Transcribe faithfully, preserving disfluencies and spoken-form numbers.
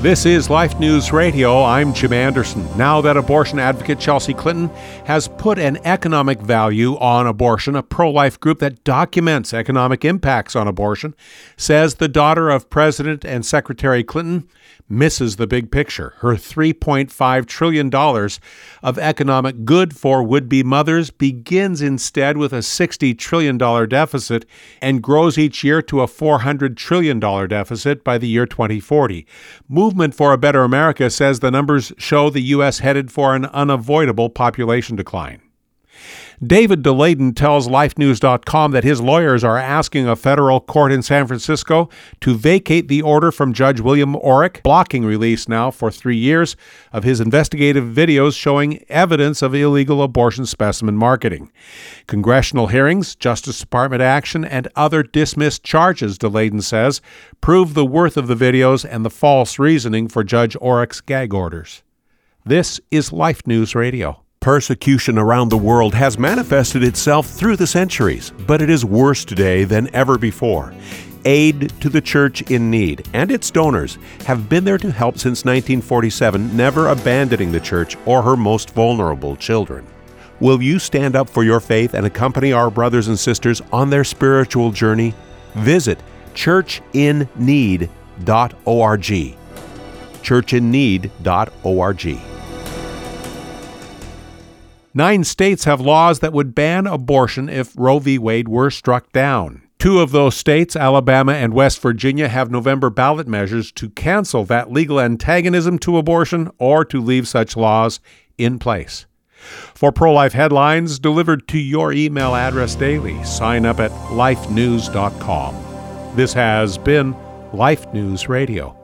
This is Life News Radio. I'm Jim Anderson. Now that abortion advocate Chelsea Clinton has put an economic value on abortion, a pro-life group that documents economic impacts on abortion says the daughter of President and Secretary Clinton misses the big picture. Her three point five trillion dollars of economic good for would-be mothers begins instead with a sixty trillion dollars deficit and grows each year to a four hundred trillion dollars deficit by the year twenty forty. Movement for a Better America says the numbers show the U S headed for an unavoidable population decline. David DeLayden tells Life News dot com that his lawyers are asking a federal court in San Francisco to vacate the order from Judge William Orrick, blocking release now for three years of his investigative videos showing evidence of illegal abortion specimen marketing. Congressional hearings, Justice Department action, and other dismissed charges, DeLayden says, prove the worth of the videos and the false reasoning for Judge Orrick's gag orders. This is Life News Radio. Persecution around the world has manifested itself through the centuries, but it is worse today than ever before. Aid to the Church in Need and its donors have been there to help since nineteen forty-seven, never abandoning the Church or her most vulnerable children. Will you stand up for your faith and accompany our brothers and sisters on their spiritual journey? Visit church in need dot org. church in need dot org. Nine states have laws that would ban abortion if Roe v. Wade were struck down. Two of those states, Alabama and West Virginia, have November ballot measures to cancel that legal antagonism to abortion or to leave such laws in place. For pro-life headlines delivered to your email address daily, sign up at life news dot com. This has been Life News Radio.